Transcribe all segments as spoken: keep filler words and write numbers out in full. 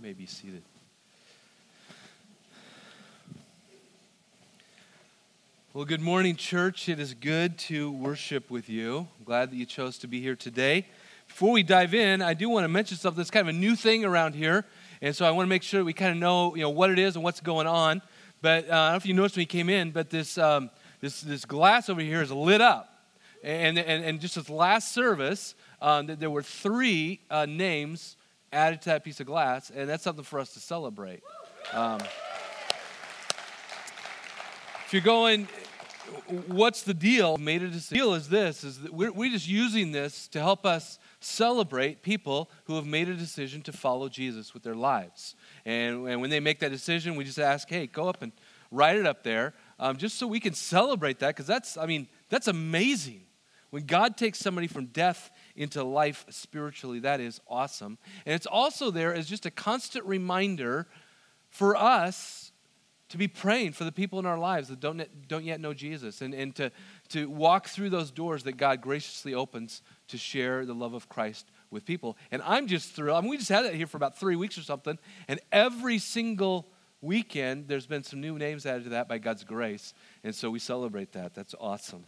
may be seated. Well, good morning, church. It is good to worship with you. I'm glad that you chose to be here today. Before we dive in, I do want to mention something that's kind of a new thing around here, and so I want to make sure we kind of know, you know, what it is and what's going on. But uh, I don't know if you noticed when you came in, but this um, this this glass over here is lit up, and and, and just this last service, um, there were three uh, names added to that piece of glass, and that's something for us to celebrate. Um, if you're going, what's the deal? Made a decision. The deal is this: is that we're we're just using this to help us celebrate people who have made a decision to follow Jesus with their lives. And, and when they make that decision, we just ask, hey, go up and write it up there, um, just so we can celebrate that, because that's, I mean, that's amazing. When God takes somebody from death into life spiritually, that is awesome. And it's also there as just a constant reminder for us to be praying for the people in our lives that don't, don't yet know Jesus, and, and to, to walk through those doors that God graciously opens to share the love of Christ with people. And I'm just thrilled. I mean, we just had it here for about three weeks or something, and every single weekend there's been some new names added to that by God's grace, and so we celebrate that. That's awesome.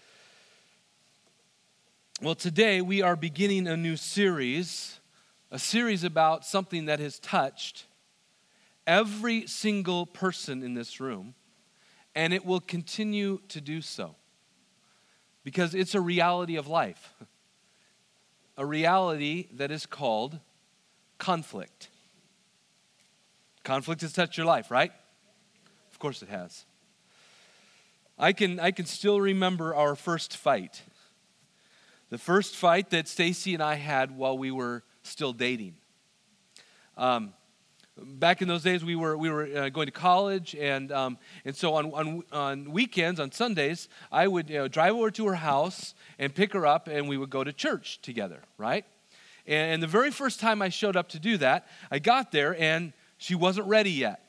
Well, today we are beginning a new series, a series about something that has touched every single person in this room, and it will continue to do so, because it's a reality of life. A reality that is called conflict. Conflict has touched your life, right? Of course it has. I can I can still remember our first fight. The first fight that Stacy and I had while we were still dating. Um, back in those days, we were we were uh, going to college, and um, and so on, on on weekends, on Sundays, I would you know, drive over to her house and pick her up, and we would go to church together, right? And, and the very first time I showed up to do that, I got there, and she wasn't ready yet.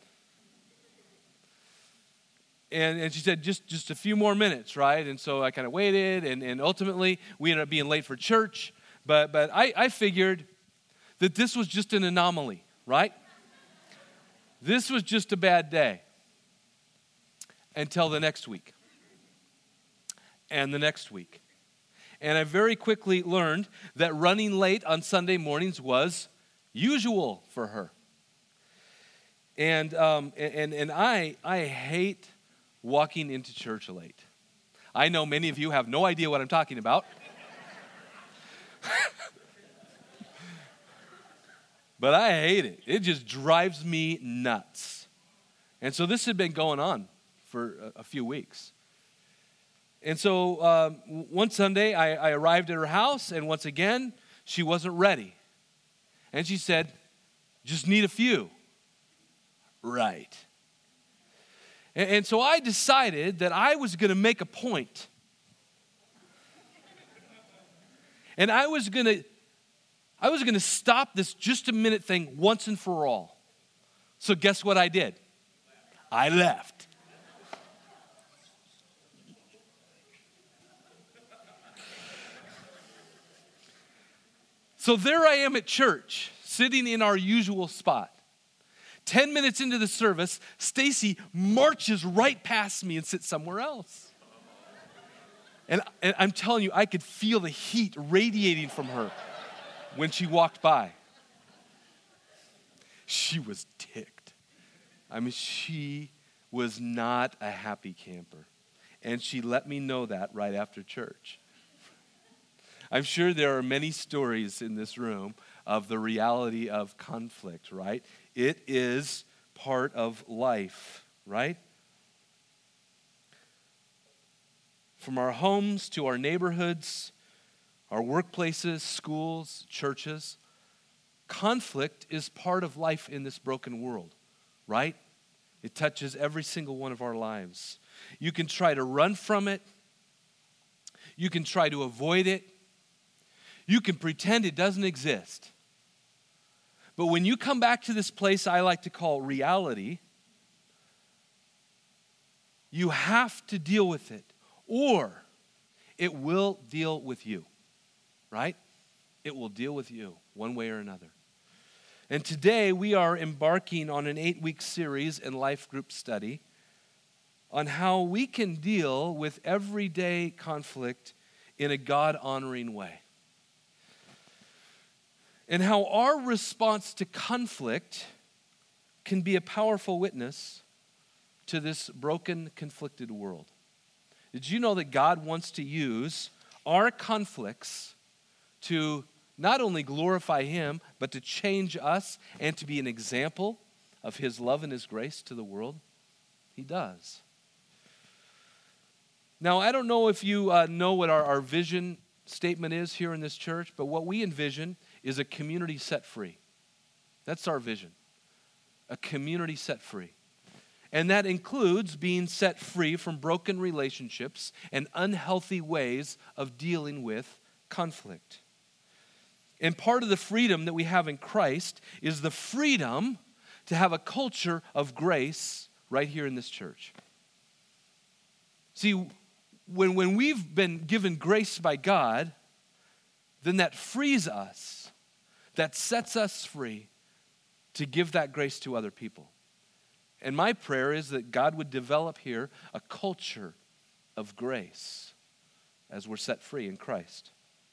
And, and she said, just, just a few more minutes, right? And so I kind of waited, and, and ultimately, we ended up being late for church. But, but I, I figured that this was just an anomaly, right? This was just a bad day until the next week and the next week. And I very quickly learned that running late on Sunday mornings was usual for her. And um, and and I I hate walking into church late. I know many of you have no idea what I'm talking about. But I hate it. It just drives me nuts. And so this had been going on for a, a few weeks. And so um, one Sunday, I, I arrived at her house, and once again, she wasn't ready. And she said, just need a few. Right. And, and so I decided that I was going to make a point. And I was going to I was going to stop this just a minute thing once and for all. So guess what I did? I left. So there I am at church, sitting in our usual spot. Ten minutes into the service, Stacy marches right past me and sits somewhere else. And, and I'm telling you, I could feel the heat radiating from her when she walked by. She was ticked. I mean, she was not a happy camper. And she let me know that right after church. I'm sure there are many stories in this room of the reality of conflict, right? It is part of life, right? From our homes to our neighborhoods, our workplaces, schools, churches, conflict is part of life in this broken world, right? It touches every single one of our lives. You can try to run from it. You can try to avoid it. You can pretend it doesn't exist. But when you come back to this place I like to call reality, you have to deal with it, or it will deal with you, right? It will deal with you one way or another. And today we are embarking on an eight-week series in life group study on how we can deal with everyday conflict in a God-honoring way. And how our response to conflict can be a powerful witness to this broken, conflicted world. Did you know that God wants to use our conflicts to not only glorify Him, but to change us and to be an example of His love and His grace to the world? He does. Now, I don't know if you uh, know what our, our vision statement is here in this church, but what we envision is a community set free. That's our vision. A community set free. And that includes being set free from broken relationships and unhealthy ways of dealing with conflict. And part of the freedom that we have in Christ is the freedom to have a culture of grace right here in this church. See, when, when we've been given grace by God, then that frees us, that sets us free to give that grace to other people. And my prayer is that God would develop here a culture of grace as we're set free in Christ.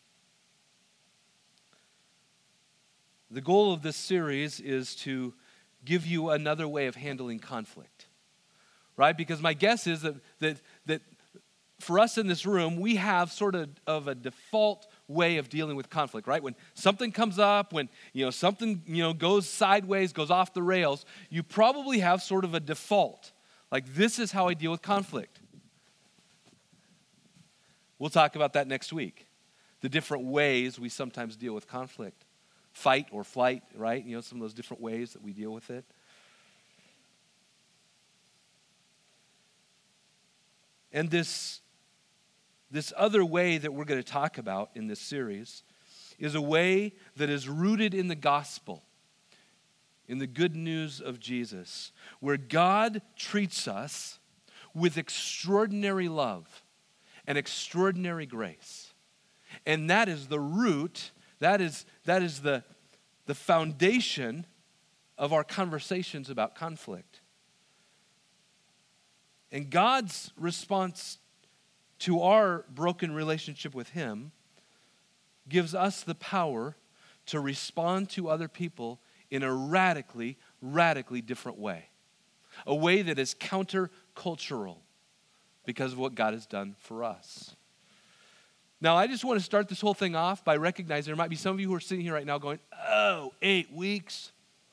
The goal of this series is to give you another way of handling conflict, right? Because my guess is that that, that for us in this room, we have sort of, of a default way of dealing with conflict, right? When something comes up, when you know something you know goes sideways, goes off the rails, you probably have sort of a default. Like, this is how I deal with conflict. We'll talk about that next week. The different ways we sometimes deal with conflict. Fight or flight, right? You know, some of those different ways that we deal with it. And this, this other way that we're going to talk about in this series is a way that is rooted in the gospel, in the good news of Jesus, where God treats us with extraordinary love and extraordinary grace. And that is the root That is, that is the, the foundation of our conversations about conflict. And God's response to our broken relationship with Him gives us the power to respond to other people in a radically, radically different way. A way that is countercultural because of what God has done for us. Now, I just want to start this whole thing off by recognizing there might be some of you who are sitting here right now going, oh, eight weeks?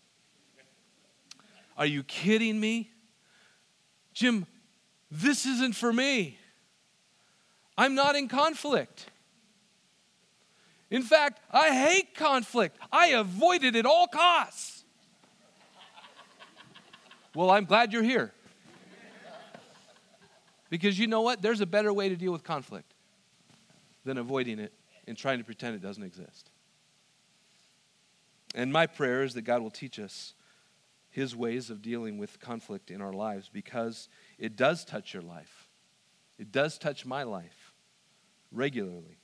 Are you kidding me? Jim, this isn't for me. I'm not in conflict. In fact, I hate conflict. I avoid it at all costs. Well, I'm glad you're here. Because you know what? There's a better way to deal with conflict than avoiding it and trying to pretend it doesn't exist. And my prayer is that God will teach us His ways of dealing with conflict in our lives, because it does touch your life. It does touch my life regularly.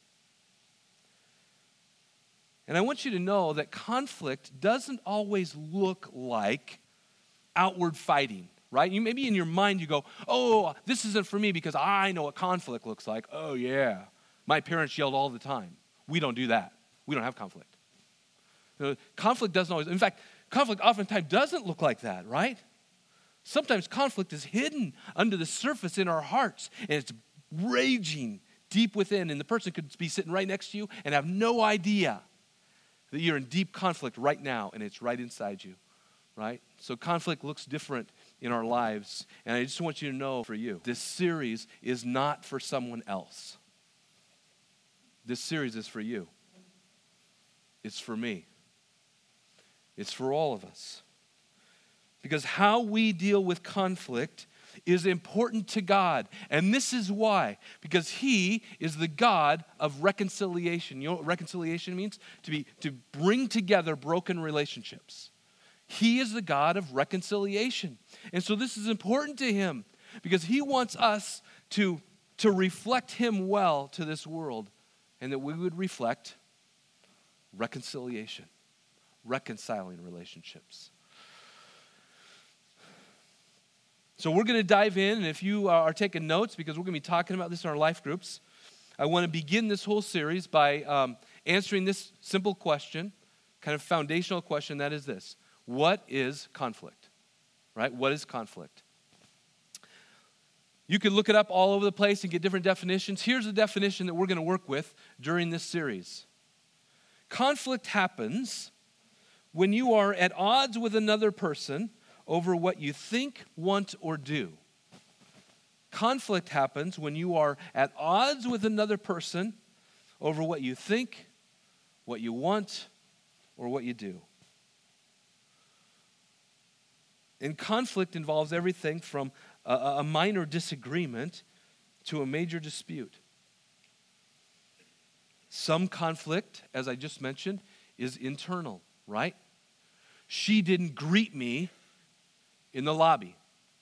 And I want you to know that conflict doesn't always look like outward fighting, right? You maybe in your mind you go, oh, this isn't for me because I know what conflict looks like. Oh, yeah. My parents yelled all the time. We don't do that. We don't have conflict. You know, conflict doesn't always, in fact, conflict oftentimes doesn't look like that, right? Sometimes conflict is hidden under the surface in our hearts, and it's raging deep within, and the person could be sitting right next to you and have no idea that you're in deep conflict right now, and it's right inside you, right? So conflict looks different in our lives, and I just want you to know for you, this series is not for someone else. This series is for you. It's for me. It's for all of us. Because how we deal with conflict is important to God. And this is why. Because He is the God of reconciliation. You know what reconciliation means? To be to bring together broken relationships. He is the God of reconciliation. And so this is important to Him because He wants us to, to reflect Him well to this world, and that we would reflect reconciliation, reconciling relationships. So we're going to dive in, and if you are taking notes, because we're going to be talking about this in our life groups, I want to begin this whole series by um, answering this simple question, kind of foundational question, that is this. What is conflict? Right? What is conflict? You could look it up all over the place and get different definitions. Here's the definition that we're going to work with during this series. Conflict happens when you are at odds with another person over what you think, want, or do. Conflict happens when you are at odds with another person over what you think, what you want, or what you do. And conflict involves everything from a, a minor disagreement to a major dispute. Some conflict, as I just mentioned, is internal, right? She didn't greet me in the lobby.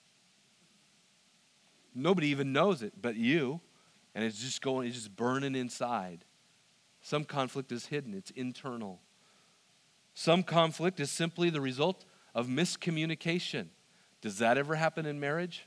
Nobody even knows it but you, and it's just going, it's just burning inside. Some conflict is hidden, it's internal. Some conflict is simply the result of miscommunication. Does that ever happen in marriage?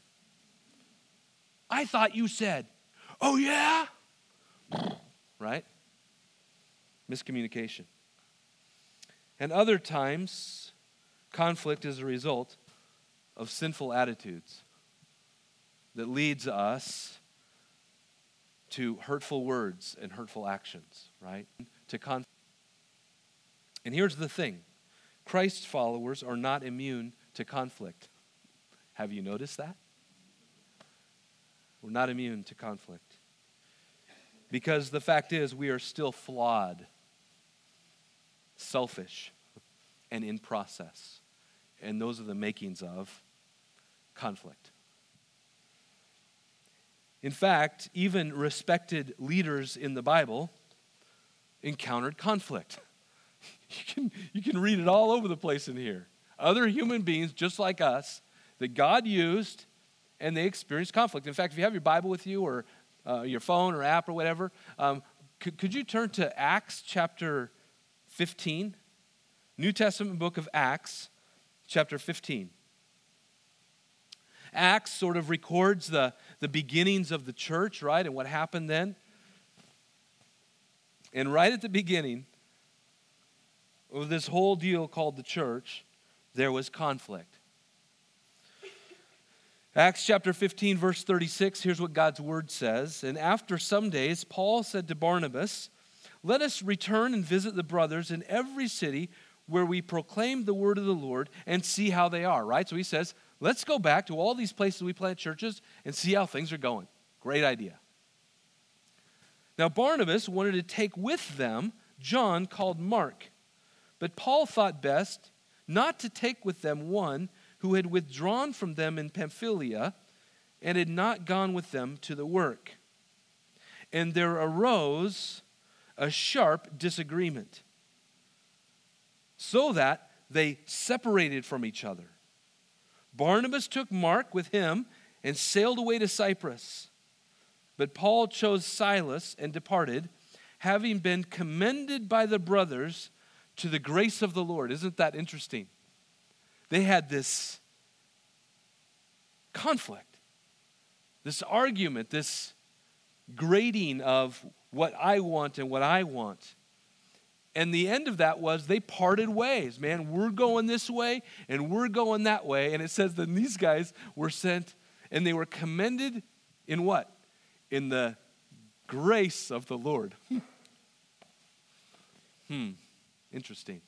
I thought you said, oh yeah? Right? Miscommunication. And other times, conflict is a result of sinful attitudes that leads us to hurtful words and hurtful actions, right? To conflict. And here's the thing. Christ's followers are not immune to conflict. Have you noticed that? We're not immune to conflict. Because the fact is, we are still flawed, selfish, and in process. And those are the makings of conflict. In fact, even respected leaders in the Bible encountered conflict. You can, you can read it all over the place in here. Other human beings, just like us, that God used, and they experienced conflict. In fact, if you have your Bible with you, or uh, your phone or app or whatever, um, could, could you turn to Acts chapter fifteen? New Testament book of Acts, chapter fifteen. Acts sort of records the, the beginnings of the church, right, and what happened then. And right at the beginning of this whole deal called the church, there was conflict. Acts chapter fifteen, verse thirty-six, here's what God's word says. And after some days, Paul said to Barnabas, let us return and visit the brothers in every city where we proclaim the word of the Lord and see how they are, right? So he says, let's go back to all these places we plant churches and see how things are going. Great idea. Now Barnabas wanted to take with them John called Mark, but Paul thought best not to take with them one who had withdrawn from them in Pamphylia and had not gone with them to the work. And there arose a sharp disagreement, so that they separated from each other. Barnabas took Mark with him and sailed away to Cyprus. But Paul chose Silas and departed, having been commended by the brothers to the grace of the Lord. Isn't that interesting? They had this conflict, this argument, this grading of what I want and what I want. And the end of that was they parted ways. Man, we're going this way and we're going that way. And it says that these guys were sent and they were commended in what? In the grace of the Lord. hmm, interesting.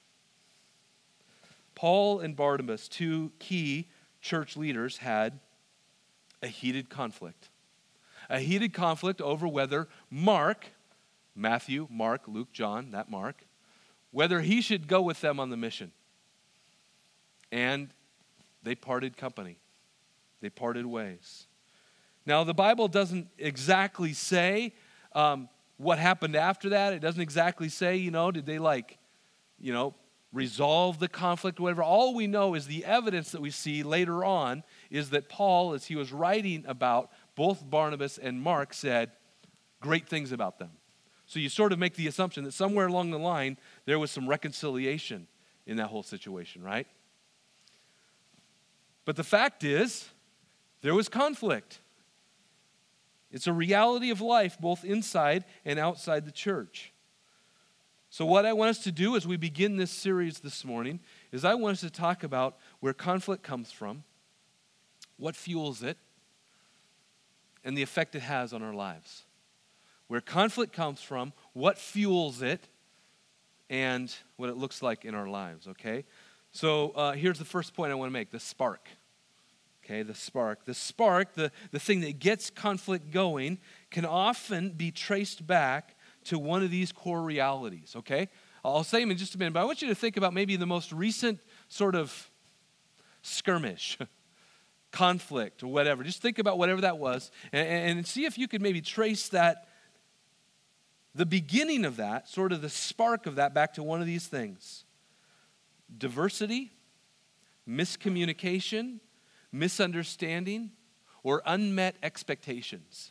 Paul and Barnabas, two key church leaders, had a heated conflict. A heated conflict over whether Mark, Matthew, Mark, Luke, John, that Mark, whether he should go with them on the mission. And they parted company. They parted ways. Now, the Bible doesn't exactly say um, what happened after that. It doesn't exactly say, you know, did they like, you know, resolve the conflict or whatever. All we know is the evidence that we see later on is that Paul, as he was writing about both Barnabas and Mark, said great things about them. So you sort of make the assumption that somewhere along the line, there was some reconciliation in that whole situation, right? But the fact is, there was conflict. It's a reality of life, both inside and outside the church. So what I want us to do as we begin this series this morning is I want us to talk about where conflict comes from, what fuels it, and the effect it has on our lives. Where conflict comes from, what fuels it, and what it looks like in our lives, okay? So uh, here's the first point I want to make, the spark. Okay, the spark. The spark, the, the thing that gets conflict going, can often be traced back to one of these core realities, okay? I'll say them in just a minute, but I want you to think about maybe the most recent sort of skirmish, conflict, or whatever. Just think about whatever that was, and, and see if you could maybe trace that, the beginning of that, sort of the spark of that, back to one of these things. Diversity, miscommunication, misunderstanding, or unmet expectations.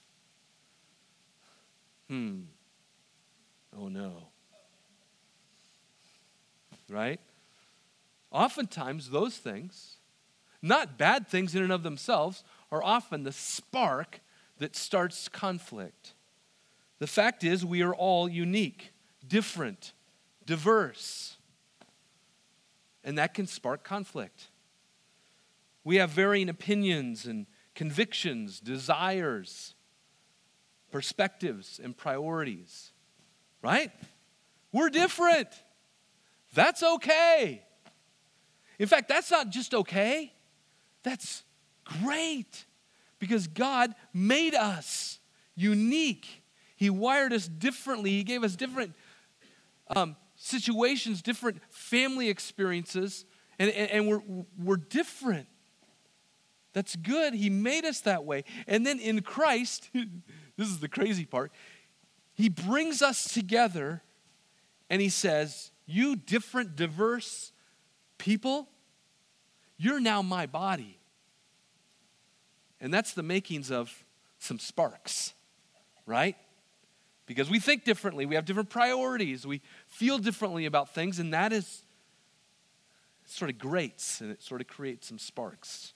Hmm. Oh no. Right? Oftentimes those things, not bad things in and of themselves, are often the spark that starts conflict. The fact is, we are all unique, different, diverse, and that can spark conflict. We have varying opinions and convictions, desires, perspectives, and priorities, right? We're different. That's okay. In fact, that's not just okay. That's great because God made us unique. He wired us differently. He gave us different um, situations, different family experiences, and, and, and we're, we're different. That's good. He made us that way. And then in Christ, this is the crazy part, he brings us together and he says, you different, diverse people, you're now my body. And that's the makings of some sparks, right? Because we think differently, we have different priorities, we feel differently about things, and that is it sort of grates and it sort of creates some sparks.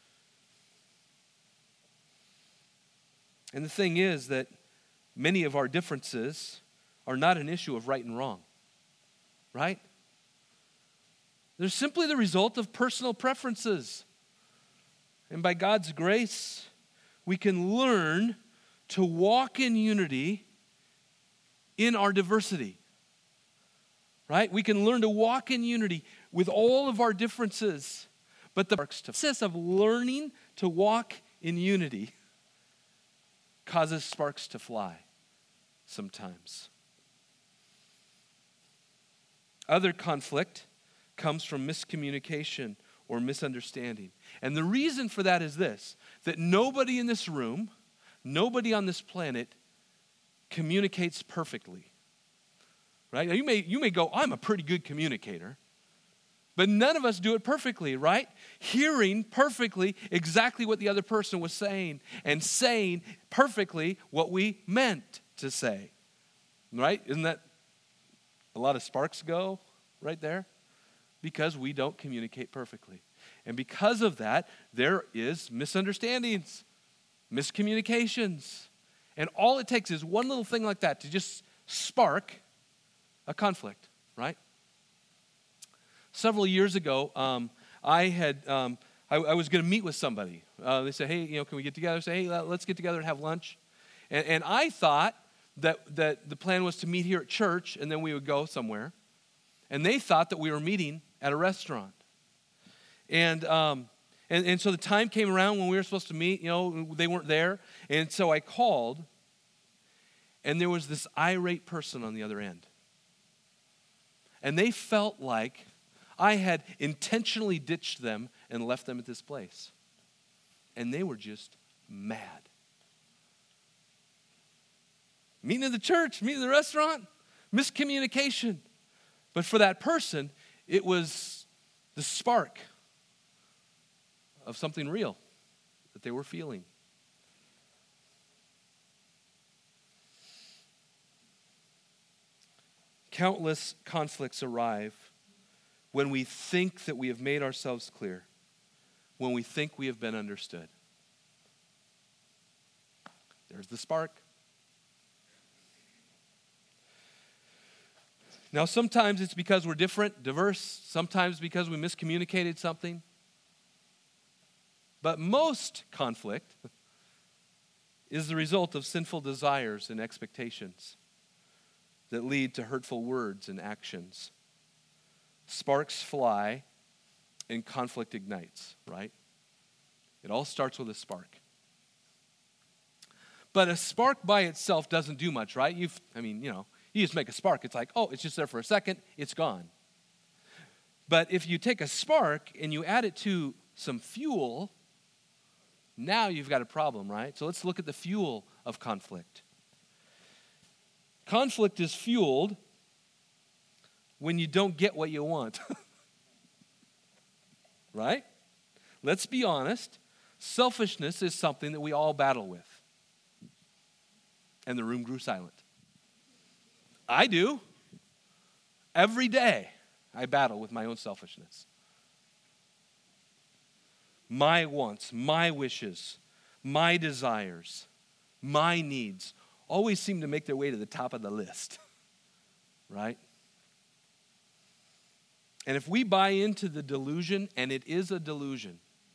And the thing is that many of our differences are not an issue of right and wrong, right? They're simply the result of personal preferences. And by God's grace, we can learn to walk in unity in our diversity, right? We can learn to walk in unity with all of our differences. But the process of learning to walk in unity causes sparks to fly sometimes. Other conflict comes from miscommunication or misunderstanding. And the reason for that is this, that nobody in this room, nobody on this planet communicates perfectly. Right? Now you may, you may go, I'm a pretty good communicator. But none of us do it perfectly, right? Hearing perfectly exactly what the other person was saying and saying perfectly what we meant to say, right? Isn't that a lot of sparks go right there? Because we don't communicate perfectly. And because of that, there is misunderstandings, miscommunications. And all it takes is one little thing like that to just spark a conflict, right? Several years ago, um, I had um, I, I was going to meet with somebody. Uh, they said, "Hey, you know, can we get together?" I said, "Hey, let's get together and have lunch." And, and I thought that that the plan was to meet here at church, and then we would go somewhere. And they thought that we were meeting at a restaurant. And um, and and so the time came around when we were supposed to meet. You know, they weren't there, and so I called, and there was this irate person on the other end, and they felt like I had intentionally ditched them and left them at this place. And they were just mad. Meeting at the church, meeting at the restaurant, miscommunication. But for that person, it was the spark of something real that they were feeling. Countless conflicts arrive when we think that we have made ourselves clear, when we think we have been understood. There's the spark. Now, sometimes it's because we're different, diverse, sometimes because we miscommunicated something. But most conflict is the result of sinful desires and expectations that lead to hurtful words and actions. Sparks fly and conflict ignites, right? It all starts with a spark. But a spark by itself doesn't do much, right? You've, I mean, you know, you just make a spark. It's like, oh, it's just there for a second. It's gone. But if you take a spark and you add it to some fuel, now you've got a problem, right? So let's look at the fuel of conflict. Conflict is fueled when you don't get what you want. Right? Let's be honest. Selfishness is something that we all battle with. And the room grew silent. I do. Every day I battle with my own selfishness. My wants, my wishes, my desires, my needs always seem to make their way to the top of the list. Right? And if we buy into the delusion, and it is a delusion,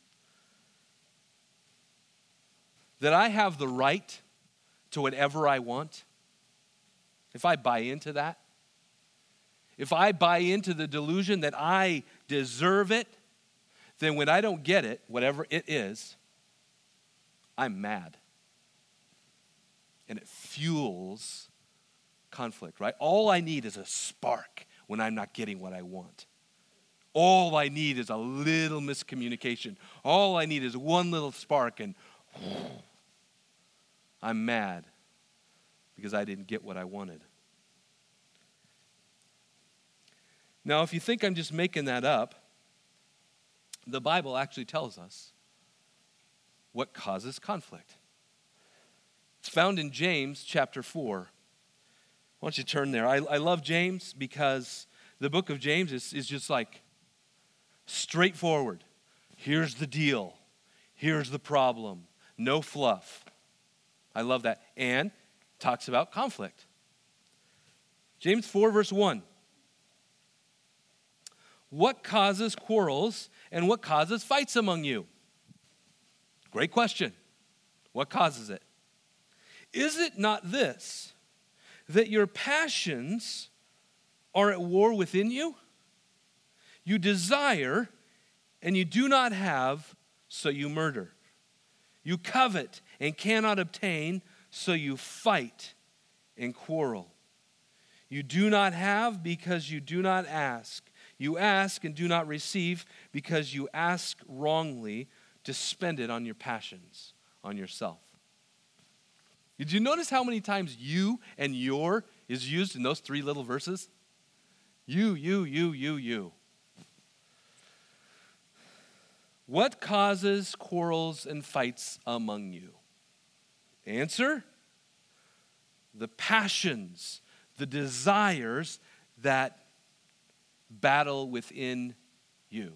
that I have the right to whatever I want, if I buy into that, if I buy into the delusion that I deserve it, then when I don't get it, whatever it is, I'm mad. And it fuels conflict, right? All I need is a spark when I'm not getting what I want. All I need is a little miscommunication. All I need is one little spark, and I'm mad because I didn't get what I wanted. Now, if you think I'm just making that up, the Bible actually tells us what causes conflict. It's found in James chapter four. Why don't you turn there? I, I love James because the book of James is, is just like straightforward. Here's the deal. Here's the problem. No fluff. I love that. And talks about conflict. James four verse one. What causes quarrels and what causes fights among you? Great question. What causes it? Is it not this, that your passions are at war within you? You desire and you do not have, so you murder. You covet and cannot obtain, so you fight and quarrel. You do not have because you do not ask. You ask and do not receive because you ask wrongly to spend it on your passions, on yourself. Did you notice how many times you and your is used in those three little verses? You, you, you, you, you. What causes quarrels and fights among you? Answer: the passions, the desires that battle within you.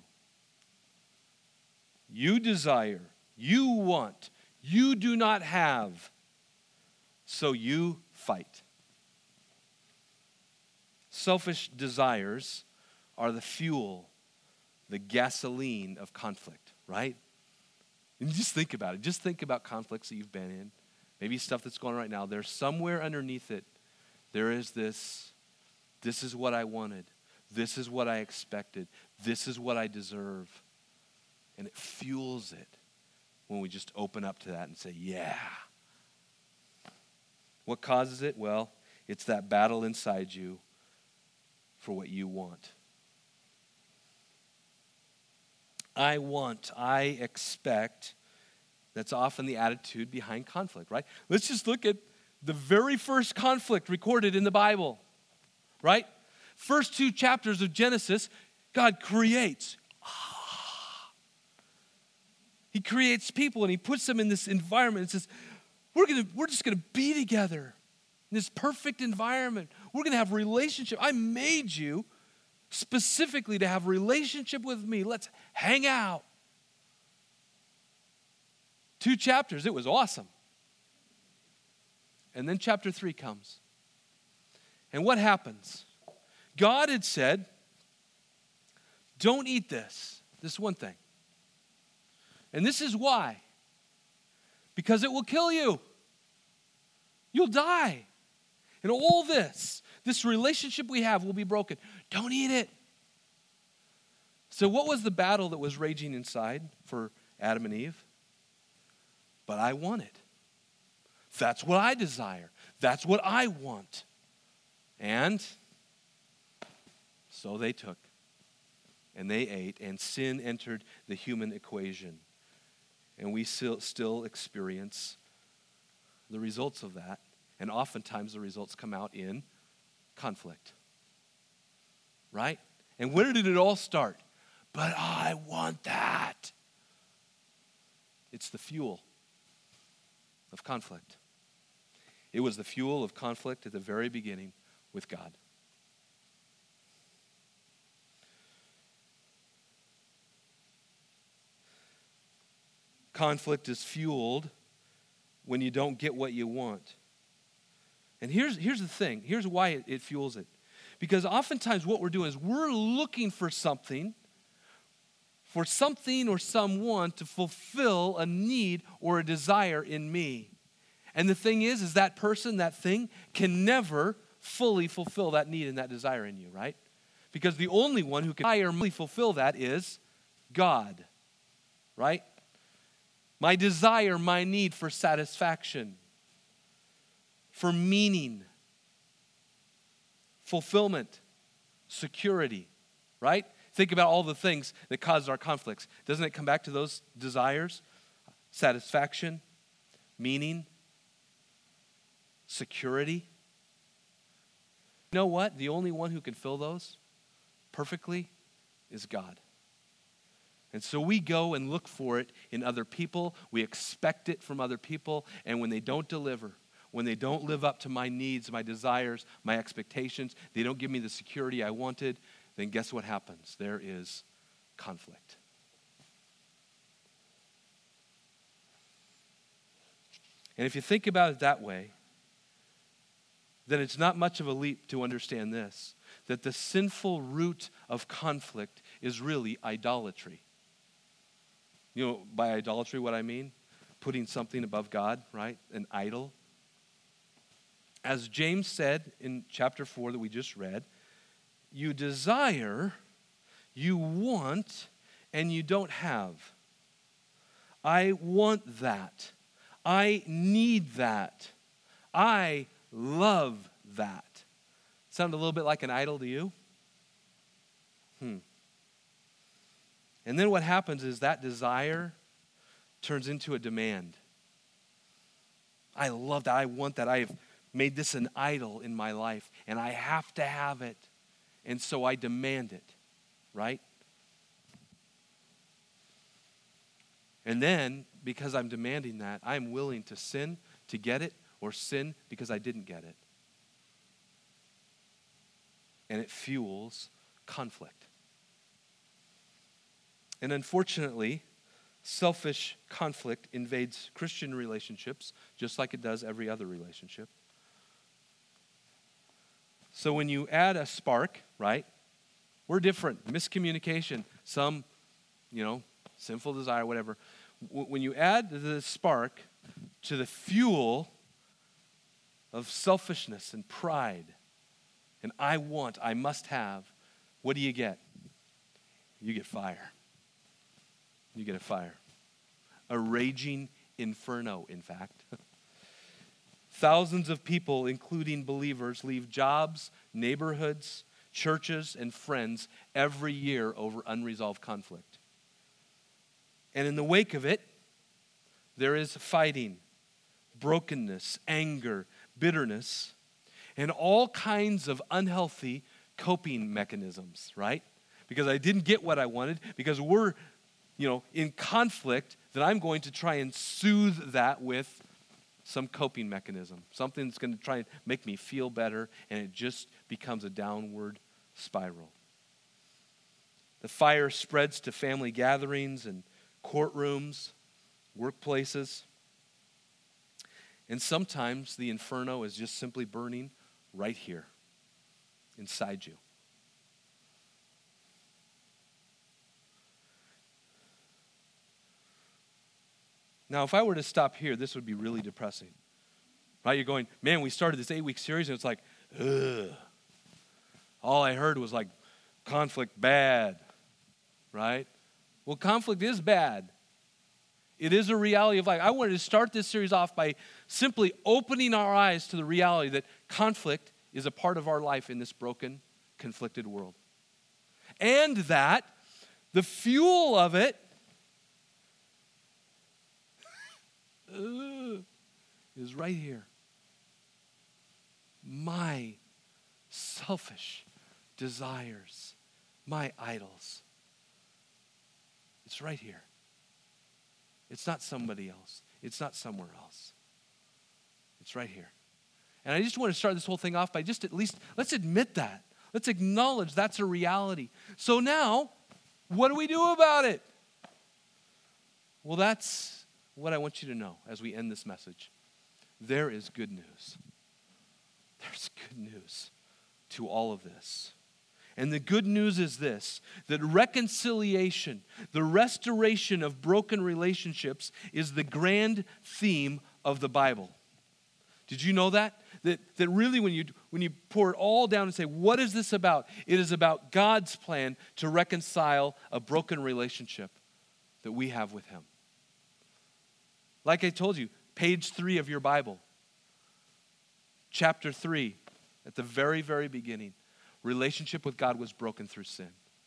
You desire, you want, you do not have, so you fight. Selfish desires are the fuel, the gasoline of conflict, right? And just think about it. Just think about conflicts that you've been in. Maybe stuff that's going on right now. There's somewhere underneath it, there is this, this is what I wanted. This is what I expected. This is what I deserve. And it fuels it when we just open up to that and say, yeah. What causes it? Well, it's that battle inside you for what you want. I want, I expect. That's often the attitude behind conflict, right? Let's just look at the very first conflict recorded in the Bible, right? First two chapters of Genesis, God creates. He creates people and he puts them in this environment and says, we're gonna, we're just gonna be together in this perfect environment. We're gonna have a relationship. I made you specifically to have a relationship with me. Let's hang out. Two chapters, it was awesome. And then chapter three comes. And what happens? God had said, don't eat this, this one thing. And this is why. Because it will kill you. You'll die. And all this, this relationship we have will be broken. Don't eat it. So what was the battle that was raging inside for Adam and Eve? But I want it. That's what I desire. That's what I want. And so they took. And they ate. And sin entered the human equation. And we still, still experience the results of that. And oftentimes the results come out in conflict. Right? And where did it all start? But I want that. It's the fuel of conflict. It was the fuel of conflict at the very beginning with God. Conflict is fueled when you don't get what you want. And here's, here's the thing. Here's why it, it fuels it. Because oftentimes what we're doing is we're looking for something, for something or someone to fulfill a need or a desire in me. And the thing is, is that person, that thing, can never fully fulfill that need and that desire in you, right? Because the only one who can fully fulfill that is God, right? My desire, my need for satisfaction, for meaning, fulfillment, security, right? Think about all the things that cause our conflicts. Doesn't it come back to those desires? Satisfaction, meaning, security. You know what? The only one who can fill those perfectly is God. And so we go and look for it in other people. We expect it from other people. And when they don't deliver, when they don't live up to my needs, my desires, my expectations, they don't give me the security I wanted, then guess what happens? There is conflict. And if you think about it that way, then it's not much of a leap to understand this, that the sinful root of conflict is really idolatry. You know, by idolatry, what I mean? Putting something above God, right? An idol. As James said in chapter four that we just read, you desire, you want, and you don't have. I want that. I need that. I love that. Sound a little bit like an idol to you? Hmm. And then what happens is that desire turns into a demand. I love that. I want that. I have made this an idol in my life, and I have to have it. And so I demand it, right? And then, because I'm demanding that, I'm willing to sin to get it, or sin because I didn't get it. And it fuels conflict. And unfortunately, selfish conflict invades Christian relationships just like it does every other relationship. So when you add a spark, right, we're different. Miscommunication, some, you know, sinful desire, whatever. When you add the spark to the fuel of selfishness and pride, and I want, I must have, what do you get? You get fire. You get a fire. A raging inferno, in fact. Thousands of people, including believers, leave jobs, neighborhoods, churches, and friends every year over unresolved conflict. And in the wake of it, there is fighting, brokenness, anger, bitterness, and all kinds of unhealthy coping mechanisms, right? Because I didn't get what I wanted, because we're, you know, in conflict, that I'm going to try and soothe that with some coping mechanism, something that's going to try and make me feel better, and it just becomes a downward spiral. The fire spreads to family gatherings and courtrooms, workplaces. And sometimes the inferno is just simply burning right here, inside you. Now, if I were to stop here, this would be really depressing. Right? You're going, man, we started this eight-week series, and it's like, ugh. All I heard was like, conflict bad. Right? Well, conflict is bad. It is a reality of life. I wanted to start this series off by simply opening our eyes to the reality that conflict is a part of our life in this broken, conflicted world. And that the fuel of it is right here. My selfish desires, my idols. It's right here. It's not somebody else. It's not somewhere else. It's right here. And I just want to start this whole thing off by just at least, let's admit that. Let's acknowledge that's a reality. So now, what do we do about it? Well, that's what I want you to know as we end this message. There is good news. There's good news to all of this. And the good news is this, that reconciliation, the restoration of broken relationships is the grand theme of the Bible. Did you know that? That, that really when you, when you pour it all down and say, what is this about? It is about God's plan to reconcile a broken relationship that we have with Him. Like I told you, page three of your Bible, chapter three, at the very, very beginning, relationship with God was broken through sin.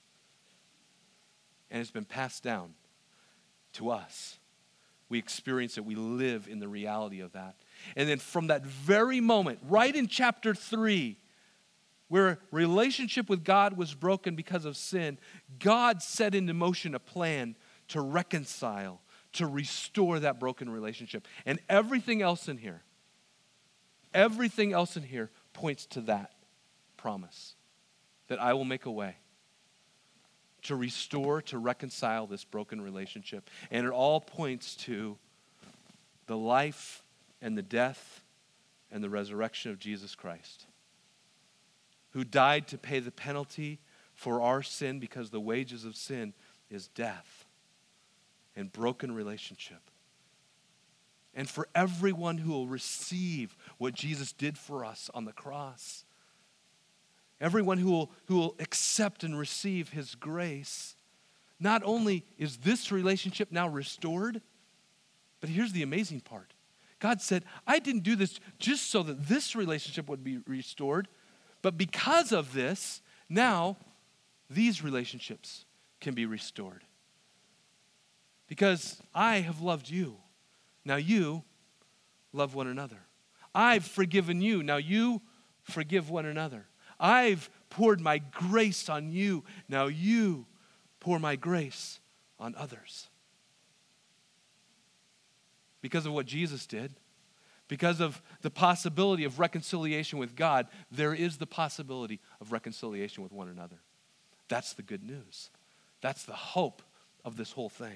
And it's been passed down to us. We experience it. We live in the reality of that. And then from that very moment, right in chapter three, where relationship with God was broken because of sin, God set into motion a plan to reconcile, to restore that broken relationship. And everything else in here, everything else in here points to that promise, that I will make a way to restore, to reconcile this broken relationship. And it all points to the life and the death and the resurrection of Jesus Christ, who died to pay the penalty for our sin because the wages of sin is death and broken relationship. And for everyone who will receive what Jesus did for us on the cross, everyone who will, who will accept and receive His grace, not only is this relationship now restored, but here's the amazing part. God said, I didn't do this just so that this relationship would be restored, but because of this, now these relationships can be restored. Because I have loved you. Now you love one another. I've forgiven you. Now you forgive one another. I've poured my grace on you. Now you pour my grace on others. Because of what Jesus did, because of the possibility of reconciliation with God, there is the possibility of reconciliation with one another. That's the good news. That's the hope of this whole thing.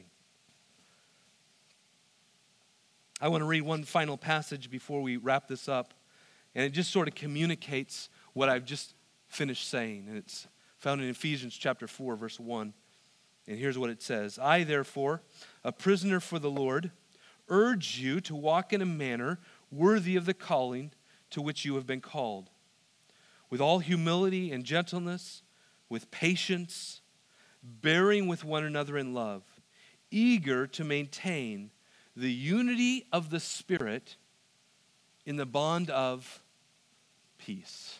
I want to read one final passage before we wrap this up, and it just sort of communicates what I've just finished saying, and it's found in Ephesians chapter four, verse one, and here's what it says. I, therefore, a prisoner for the Lord, urge you to walk in a manner worthy of the calling to which you have been called, with all humility and gentleness, with patience, bearing with one another in love, eager to maintain the unity of the Spirit in the bond of peace.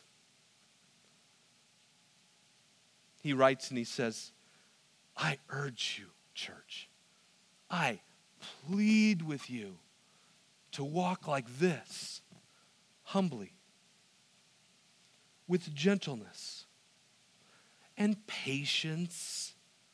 He writes and he says, I urge you, church, I plead with you to walk like this, humbly, with gentleness and patience,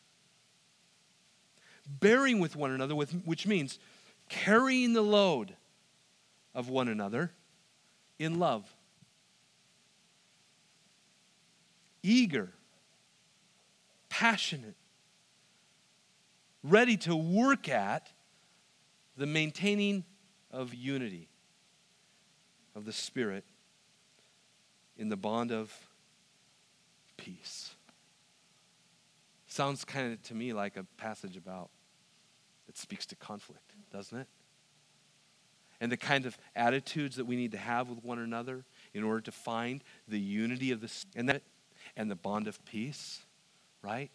bearing with one another, with, which means carrying the load of one another in love. Eager, passionate, ready to work at the maintaining of unity of the Spirit in the bond of peace. Sounds kind of to me like a passage about that speaks to conflict, doesn't it? And the kind of attitudes that we need to have with one another in order to find the unity of the and that and the bond of peace, right?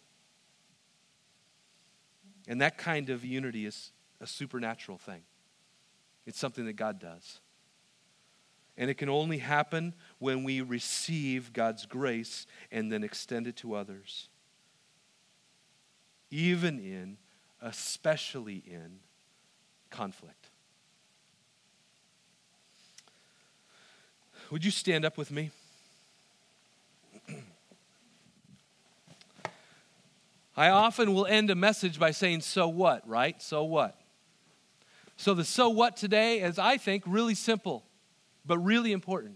And that kind of unity is a supernatural thing. It's something that God does. And it can only happen when we receive God's grace and then extend it to others. Even in, especially in, conflict. Would you stand up with me? I often will end a message by saying, so what, right? So what? So the so what today is, I think, really simple, but really important.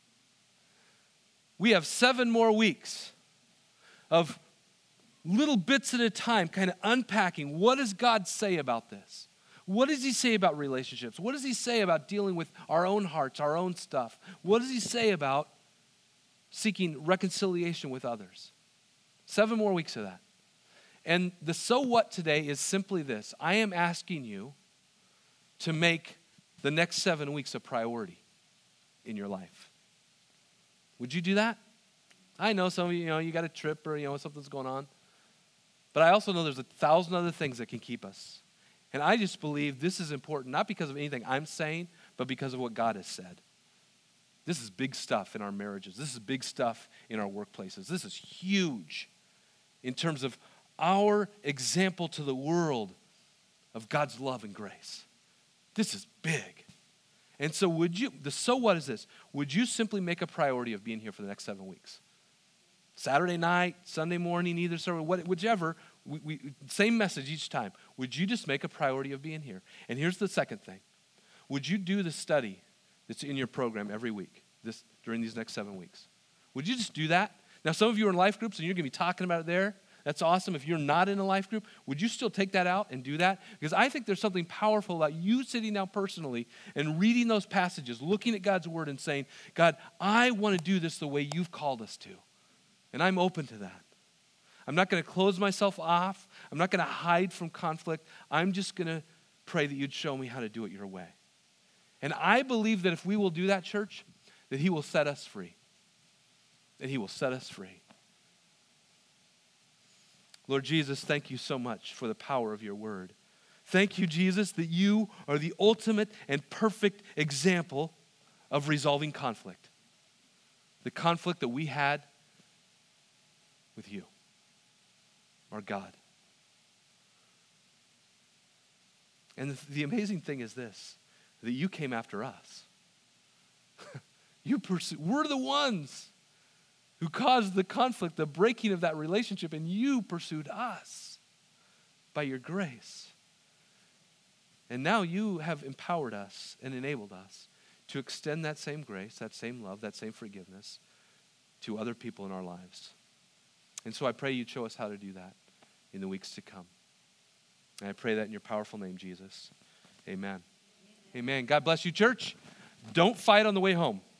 We have seven more weeks of little bits at a time, kind of unpacking, what does God say about this? What does he say about relationships? What does he say about dealing with our own hearts, our own stuff? What does he say about seeking reconciliation with others? Seven more weeks of that. And the so what today is simply this. I am asking you to make the next seven weeks a priority in your life. Would you do that? I know some of you, you know, you got a trip or, you know, something's going on. But I also know there's a thousand other things that can keep us. And I just believe this is important, not because of anything I'm saying, but because of what God has said. This is big stuff in our marriages. This is big stuff in our workplaces. This is huge in terms of our example to the world of God's love and grace. This is big. And so would you, the so what is this? Would you simply make a priority of being here for the next seven weeks? Saturday night, Sunday morning, either service, whichever, we, we, same message each time. Would you just make a priority of being here? And here's the second thing. Would you do the study that's in your program every week this during these next seven weeks? Would you just do that? Now, some of you are in life groups and you're going to be talking about it there. That's awesome. If you're not in a life group, would you still take that out and do that? Because I think there's something powerful about you sitting down personally and reading those passages, looking at God's word and saying, God, I want to do this the way you've called us to. And I'm open to that. I'm not going to close myself off. I'm not going to hide from conflict. I'm just going to pray that you'd show me how to do it your way. And I believe that if we will do that, church, that he will set us free. That he will set us free. Lord Jesus, thank you so much for the power of your word. Thank you, Jesus, that you are the ultimate and perfect example of resolving conflict. The conflict that we had with you, our God. And the, the amazing thing is this, that you came after us. you pursued, we're the ones who caused the conflict, the breaking of that relationship, and you pursued us by your grace. And now you have empowered us and enabled us to extend that same grace, that same love, that same forgiveness to other people in our lives. And so I pray you'd show us how to do that in the weeks to come. And I pray that in your powerful name, Jesus. Amen. Amen. God bless you, church. Don't fight on the way home.